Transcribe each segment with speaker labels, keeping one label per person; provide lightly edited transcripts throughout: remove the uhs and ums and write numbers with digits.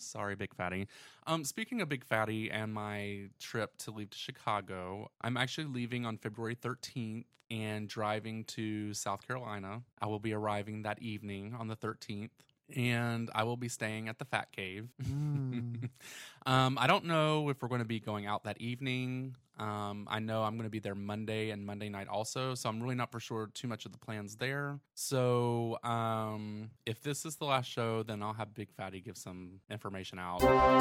Speaker 1: Sorry, Big Fatty. Speaking of Big Fatty and my trip to leave to Chicago, I'm actually leaving on February 13th and driving to South Carolina. I will be arriving that evening on the 13th. And I will be staying at the Fat Cave. I don't know if we're going to be going out that evening. I know I'm going to be there Monday and Monday night also, so I'm really not for sure too much of the plans there. So if this is the last show, then I'll have Big Fatty give some information out.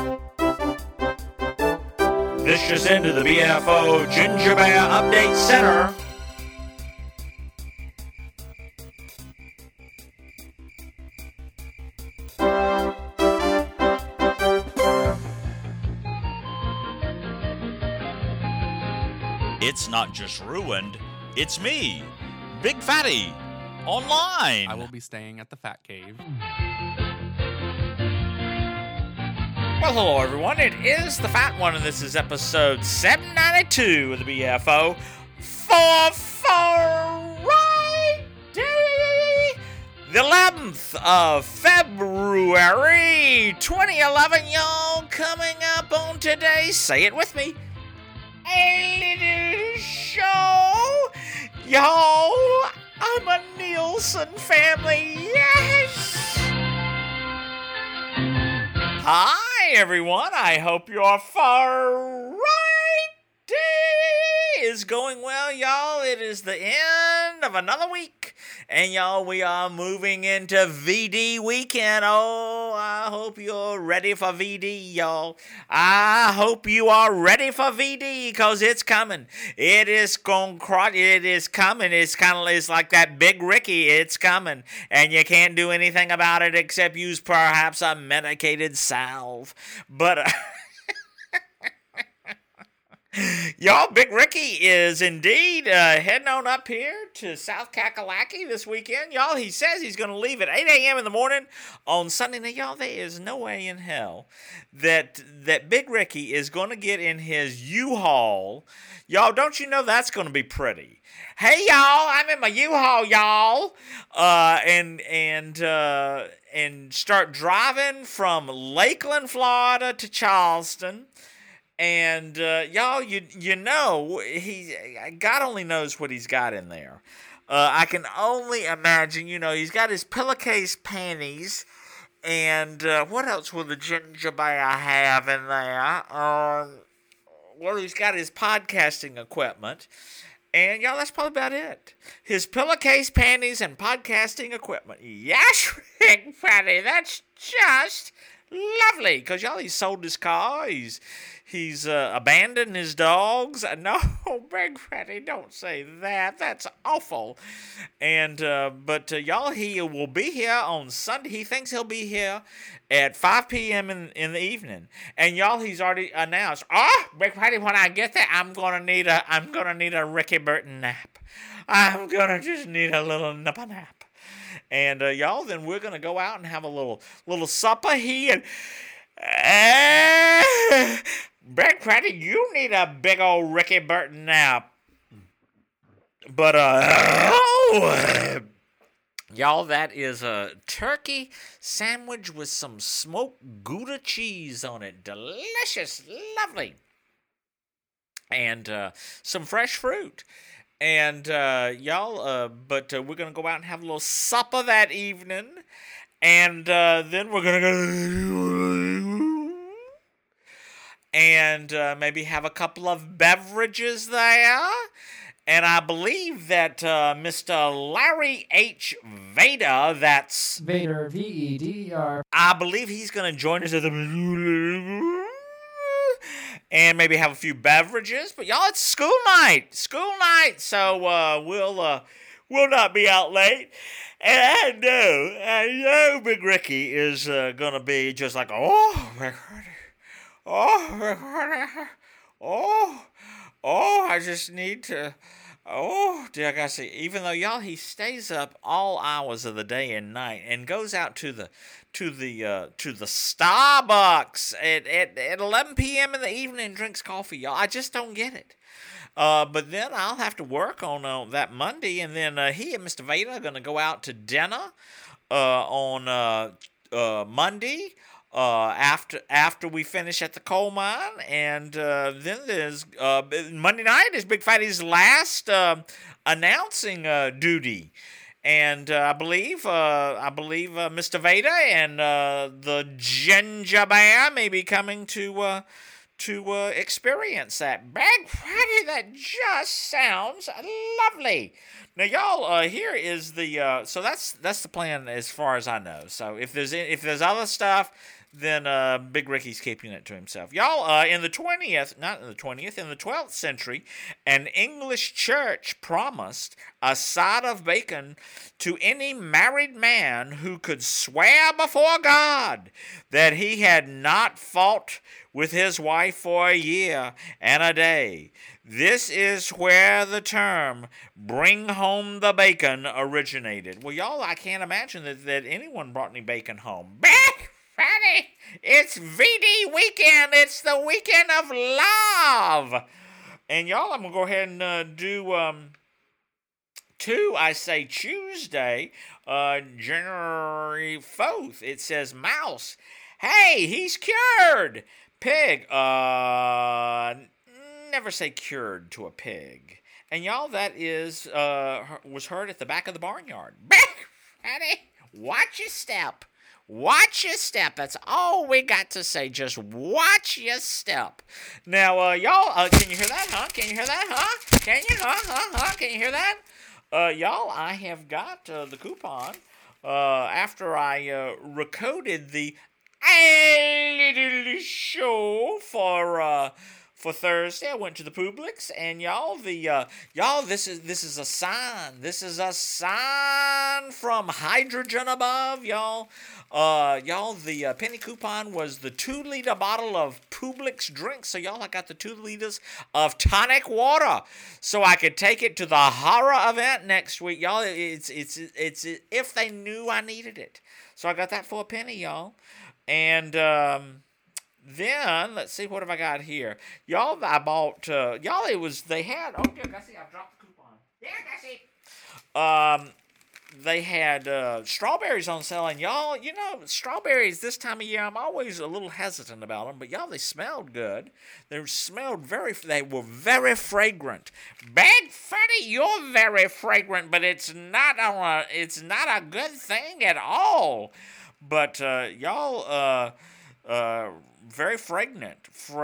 Speaker 2: This just into the BFO Ginger Bear Update Center. It's not just ruined, it's me, Big Fatty, online.
Speaker 1: I will be staying at the Fat Cave.
Speaker 2: Well, hello everyone, it is the Fat One, and this is episode 792 of the BFO for Friday, the 11th of February, 2011, y'all, coming up on today's, say it with me, a little show. Y'all, I'm a Nielsen family, yes! Hi, everyone. I hope your Friday is going well, y'all. It is the end of another week. And, y'all, we are moving into VD weekend. Oh, I hope you're ready for VD, y'all. I hope you are ready for VD, because it's coming. It is coming. It's like that Big Ricky. It's coming. And you can't do anything about it except use perhaps a medicated salve. But... y'all, Big Ricky is indeed heading on up here to South Kakalaki this weekend. Y'all, he says he's going to leave at 8 a.m. in the morning on Sunday. Now, y'all, there is no way in hell that Big Ricky is going to get in his U-Haul. Y'all, don't you know that's going to be pretty? Hey, y'all, I'm in my U-Haul, y'all. And start driving from Lakeland, Florida to Charleston. And, y'all, you know, God only knows what he's got in there. I can only imagine, you know, he's got his pillowcase panties, and, what else will the ginger bear have in there? Well, he's got his podcasting equipment, and, y'all, that's probably about it. His pillowcase panties and podcasting equipment. Yes, Big Fatty, that's just lovely, because, y'all, he sold his car, He's abandoned his dogs. No, Big Fatty, don't say that. That's awful. And but y'all, he will be here on Sunday. He thinks he'll be here at 5 p.m. in the evening. And y'all, he's already announced. Big Fatty, when I get there, I'm gonna need a Ricky Burton nap. I'm gonna just need a little nap. And y'all, then we're gonna go out and have a little supper. Big Fatty, you need a big old Ricky Burton nap. But, y'all, that is a turkey sandwich with some smoked Gouda cheese on it. Delicious, lovely. And some fresh fruit. And, y'all, but we're going to go out and have a little supper that evening. And then we're going to go... and maybe have a couple of beverages there. And I believe that Mr. Larry H. Vader, that's...
Speaker 3: Vader, V-E-D-E-R.
Speaker 2: I believe he's going to join us at the... and maybe have a few beverages. But y'all, it's school night. So we'll not be out late. And I know Big Ricky is going to be just like, I just need to, dear, I gotta see. Even though, y'all, he stays up all hours of the day and night and goes out to the Starbucks at 11 p.m. in the evening and drinks coffee, y'all. I just don't get it. But then I'll have to work on that Monday, and then he and Mr. Vader are gonna go out to dinner on Monday. after we finish at the coal mine, and then there's Monday night is Big Fatty's last announcing duty. And I believe Mr. Vader and the Ginger Bear may be coming to experience that. Big Fatty, that just sounds lovely. Now, y'all, here is the so that's the plan as far as I know. So if there's other stuff, then Big Ricky's keeping it to himself. Y'all, in the 12th century, an English church promised a side of bacon to any married man who could swear before God that he had not fought with his wife for a year and a day. This is where the term "bring home the bacon" originated. Well, y'all, I can't imagine that anyone brought any bacon home. Fatty, it's VD weekend. It's the weekend of love. And y'all, I'm going to go ahead and do Tuesday, January 4th. It says mouse. Hey, he's cured. Pig. Never say cured to a pig. And y'all, that is was heard at the back of the barnyard. Fatty, watch your step. Watch your step. That's all we got to say. Just watch your step. Now, y'all, can you hear that, huh? Can you hear that, huh? Can you, Can you hear that? Y'all, I have got the coupon after I recorded the little show for Thursday. I went to the Publix, and y'all, this is a sign. This is a sign from hydrogen above, y'all. The penny coupon was the 2-liter bottle of Publix drinks. So y'all, I got the 2 liters of tonic water, so I could take it to the horror event next week, y'all. It's if they knew I needed it. So I got that for a penny, y'all, and then, let's see, what have I got here? Y'all, I bought, they had, oh, dear, Gussie, I've dropped the coupon. Yeah, Gussie. They had strawberries on sale, and y'all, you know, strawberries this time of year, I'm always a little hesitant about them, but y'all, they smelled good. They were very fragrant. Big Fatty, you're very fragrant, but it's not a good thing at all. But y'all, very fragrant.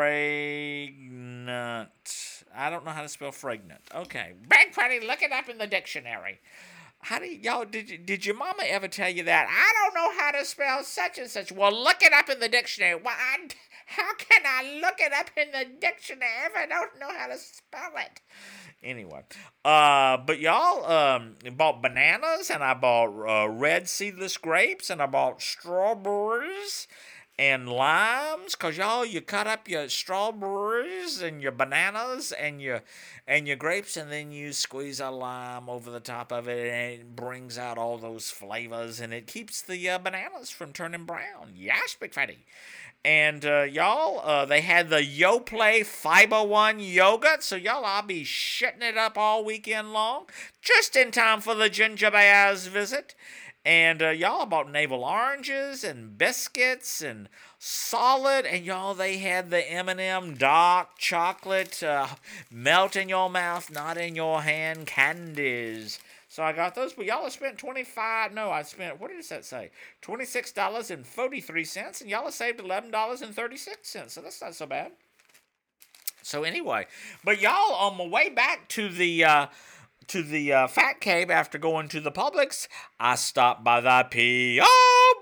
Speaker 2: I don't know how to spell fragrant. Okay. Big Fatty, look it up in the dictionary. How do y'all, did your mama ever tell you that? I don't know how to spell such and such. Well, look it up in the dictionary. Well, how can I look it up in the dictionary if I don't know how to spell it? Anyway, but y'all, bought bananas, and I bought red seedless grapes, and I bought strawberries and limes, cause y'all, you cut up your strawberries and your bananas and your grapes, and then you squeeze a lime over the top of it, and it brings out all those flavors, and it keeps the bananas from turning brown. Yes, Big Fatty. And y'all, they had the YoPlay Fiber One yogurt, so y'all, I'll be shitting it up all weekend long, just in time for the Ginger Bear's visit. And y'all, bought navel oranges and biscuits and solid, and y'all, they had the M&M dark chocolate melt in your mouth, not in your hand candies. So I got those, but y'all have spent what did that say? $26.43, and y'all have saved $11.36, so that's not so bad. So anyway, but y'all, on my way back to the Fat Cave after going to the Publix, I stopped by the P.O.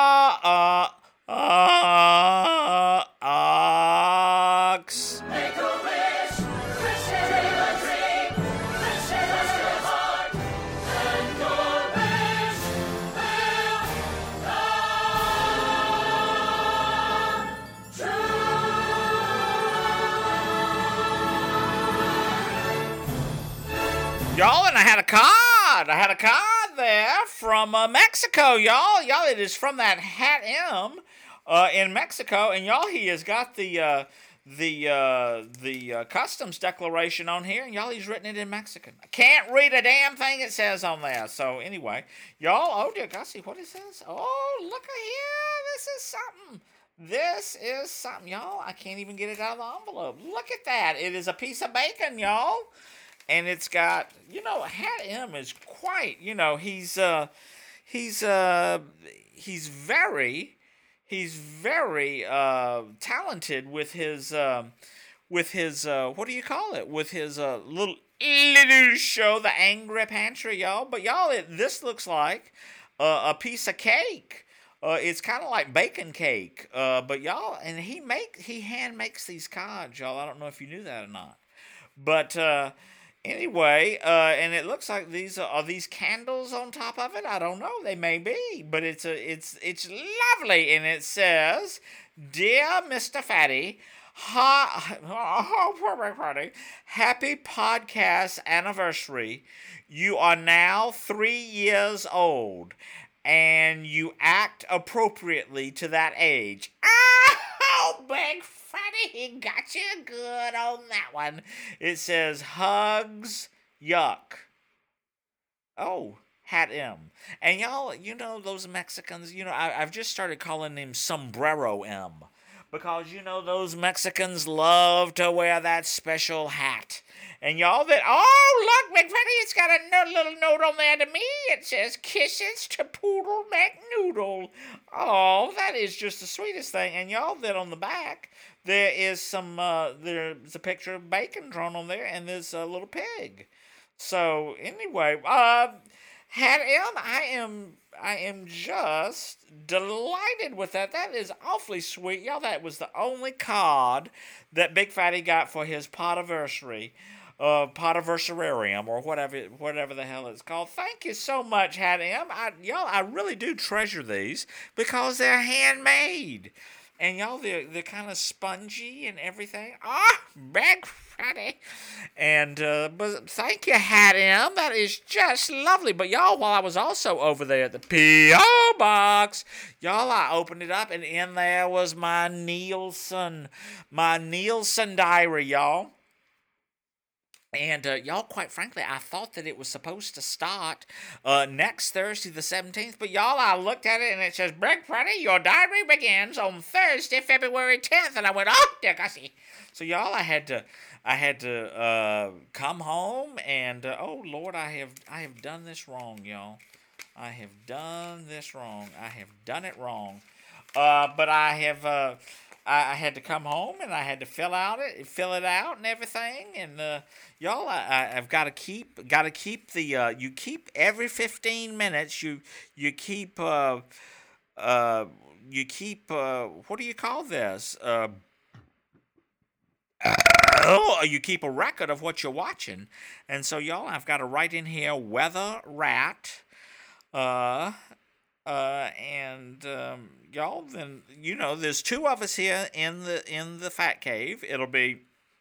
Speaker 2: Box.
Speaker 4: Make a wish, wish it in a dream, wish it as your heart, and your wish will come true.
Speaker 2: Y'all, and I had a card. There from Mexico, y'all. Y'all, it is from that Hat M in Mexico, and y'all, he has got the customs declaration on here, and y'all, he's written it in Mexican. I can't read a damn thing it says on there. So anyway, y'all, oh dear Gussie, what is this? Oh, look at here. This is something. This is something, y'all. I can't even get it out of the envelope. Look at that. It is a piece of bacon, y'all. And it's got, Hat M is quite, he's very talented with his what do you call it? With his little show, The Angry Pantry, y'all. But y'all, this looks like a piece of cake. It's kind of like bacon cake. But y'all, and he hand makes these cards, y'all. I don't know if you knew that or not. But anyway, and it looks like these are these candles on top of it. I don't know. They may be, but it's lovely, and it says, "Dear Mr. Fatty, happy podcast anniversary. You are now 3 years old, and you act appropriately to that age." Oh, Big Fatty, he got you good on that one. It says, "Hugs, yuck." Oh, Hat M. And y'all, those Mexicans, I've just started calling him Sombrero M. Because, those Mexicans love to wear that special hat. And y'all look, Big Fatty, it's got a little note on there to me. It says, "Kisses to Poodle McNoodle." Oh, that is just the sweetest thing. And y'all, then on the back, there is there's a picture of bacon drawn on there, and there's a little pig. So, anyway, Hat M, I am just delighted with that. That is awfully sweet. Y'all, that was the only card that Big Fatty got for his potiversary, potiversarium, or whatever the hell it's called. Thank you so much, Hat M. I really do treasure these because they're handmade. And y'all, they're kind of spongy and everything. Big Fatty. And, but thank you, Hat M. That is just lovely. But y'all, while I was also over there at the P.O. Box, y'all, I opened it up, and in there was my Nielsen diary, y'all. And, y'all, quite frankly, I thought that it was supposed to start next Thursday the 17th. But, y'all, I looked at it, and it says, "Big Fatty, your diary begins on Thursday, February 10th. And I went, "Oh, dear gossy." So, y'all, I had to come home, and, oh, Lord, I have done this wrong, y'all. I have done this wrong. I have done it wrong. But I have... I had to come home, and I had to fill it out and everything. And y'all, I've got to keep the you keep every 15 minutes. You keep what do you call this? You keep a record of what you're watching. And so, y'all, I've got to write in here Weather Rat. Y'all, then there's two of us here in the Fat Cave. It'll be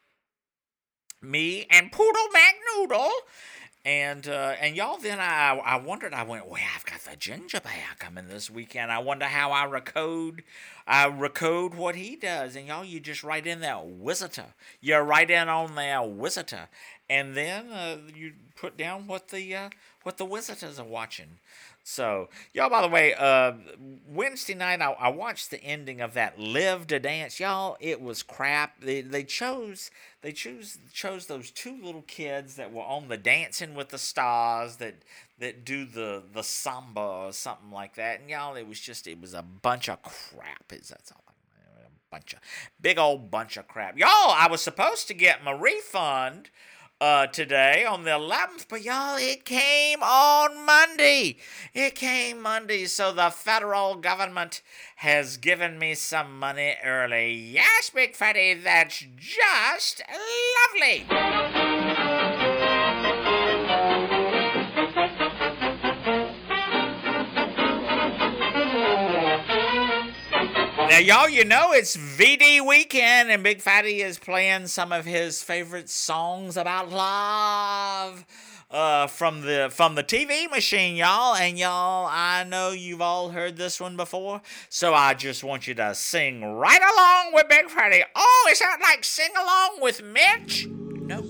Speaker 2: me and Poodle McNoodle, and y'all. Then I wondered. I went, well, I've got the Ginger Bear coming this weekend. I wonder how I recode what he does. And y'all, you just write in there Wiziter. You write in on there Wiziter, and then you put down what the Wiziters are watching. So, y'all, by the way, Wednesday night, I watched the ending of that Live to Dance. Y'all, it was crap. They chose those two little kids that were on the Dancing with the Stars that do the samba or something like that. And, y'all, it was a bunch of crap. That's all. Big old bunch of crap. Y'all, I was supposed to get my refund today on the 11th, but y'all, it came on Monday. So the federal government has given me some money early. Yes, Big Fatty, that's just lovely. Now, y'all, it's VD weekend, and Big Fatty is playing some of his favorite songs about love from the TV machine, y'all. And y'all, I know you've all heard this one before, so I just want you to sing right along with Big Fatty. Oh, is that like Sing Along with Mitch? No.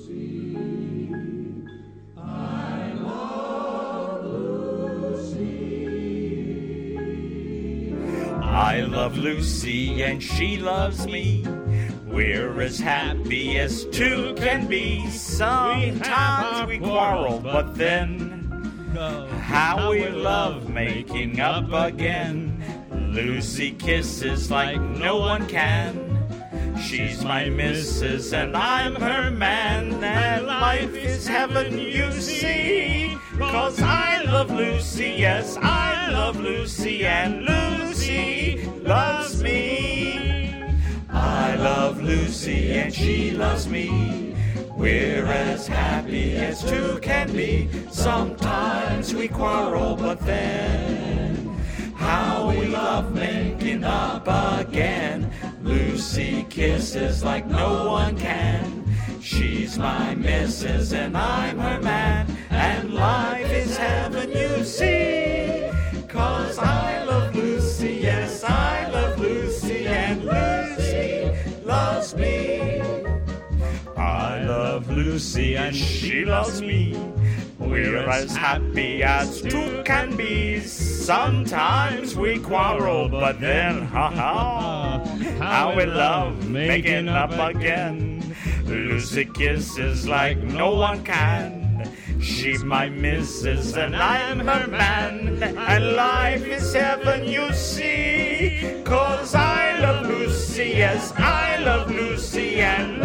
Speaker 2: I love love Lucy and she loves me. We're as happy as two can be. Sometimes we quarrel, but then how we love making up again. Lucy kisses like no one can. She's my missus and I'm her man. And life is heaven, you see. 'Cause I love Lucy, yes, I love Lucy. And Lucy loves me. I love Lucy and she loves me. We're as happy as two can be. Sometimes we quarrel, but then how we love making up again. Lucy kisses like no one can. She's my missus and I'm her man. And life is heaven, you see. 'Cause I love Lucy, yes, I love Lucy. And Lucy loves me. I love Lucy and she loves me. We're as happy as two can be. Sometimes we quarrel, but then, how we love making up again. Lucy kisses like no one can. She's my missus and I'm her man. And life is heaven, you see. 'Cause I love Lucy, yes, I love Lucy. And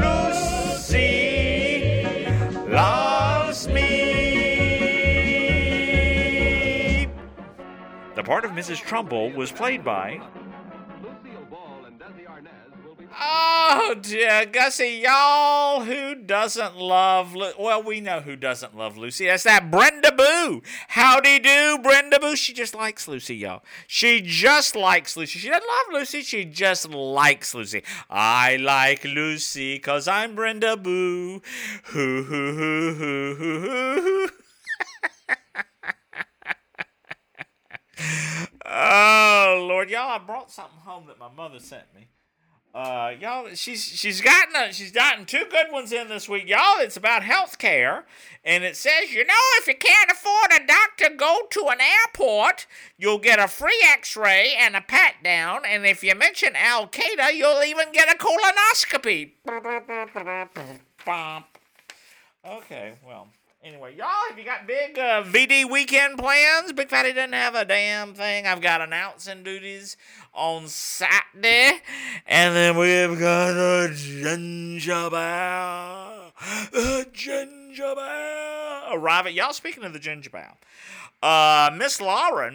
Speaker 2: Lucy loves me. The part of Mrs. Trumbull was played by... Oh, dear, Gussie, y'all, who doesn't love... Well, we know who doesn't love Lucy. That's that Brenda Boo. Howdy do, Brenda Boo. She just likes Lucy, y'all. She just likes Lucy. She doesn't love Lucy. She just likes Lucy. I like Lucy because I'm Brenda Boo. Hoo, hoo, hoo, hoo, hoo, hoo, hoo. Oh, Lord. Y'all, I brought something home that my mother sent me. Y'all, she's gotten two good ones in this week, y'all. It's about health care, and it says, if you can't afford a doctor, go to an airport. You'll get a free X-ray and a pat down, and if you mention Al Qaeda, you'll even get a colonoscopy. Okay, well. Anyway, y'all, have you got big VD weekend plans? Big Fatty doesn't have a damn thing. I've got announcing duties on Saturday. And then we've got a ginger bear. A ginger bear. Arriving. Y'all, speaking of the ginger bear. Miss Lauren.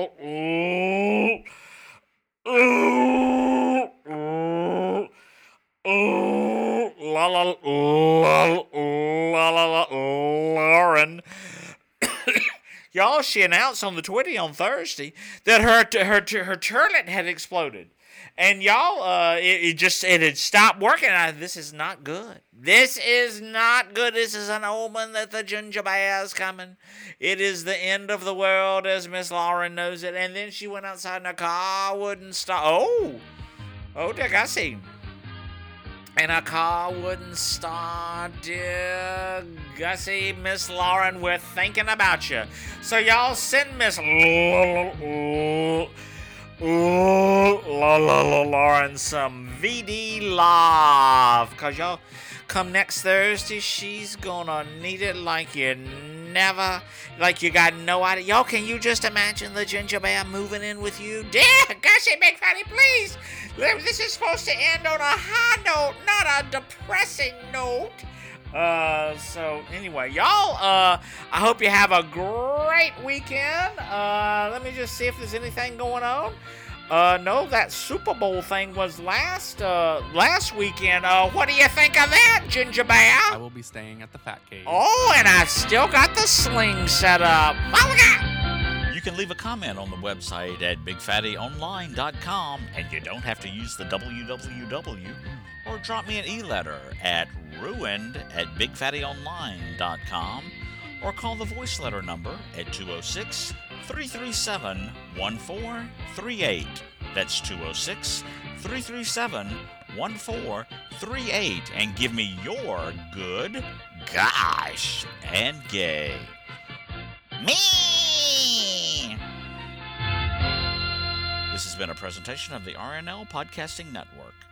Speaker 2: Lauren. Y'all, she announced on the Twitty on Thursday that her toilet had exploded. And y'all, it had stopped working. This is not good. This is not good. This is an omen that the ginger bear is coming. It is the end of the world as Miss Lauren knows it. And then she went outside and her car wouldn't stop. Oh, dear, I see. And her car wouldn't start, dear Gussie. Miss Lauren, we're thinking about you. So y'all send Miss Lauren some VD love. Because y'all, come next Thursday, she's gonna need it like you got no idea. Y'all, can you just imagine the ginger bear moving in with you? Dear Gussie, Big Fatty, please. This is supposed to end on a high note, not a depressing note. So anyway, y'all, I hope you have a great weekend. Let me just see if there's anything going on. No, that Super Bowl thing was last weekend. What do you think of that, Ginger Bear?
Speaker 1: I will be staying at the Fat Cave.
Speaker 2: Oh, and I've still got the sling set up. Oh, look out!
Speaker 5: You can leave a comment on the website at BigFattyOnline.com, and you don't have to use the www, or drop me an e-letter at ruined@BigFattyOnline.com, or call the voice letter number at 206-337-1438. That's 206-337-1438, and give me your good, gosh, and gay. Me! This has been a presentation of the RNL Podcasting Network.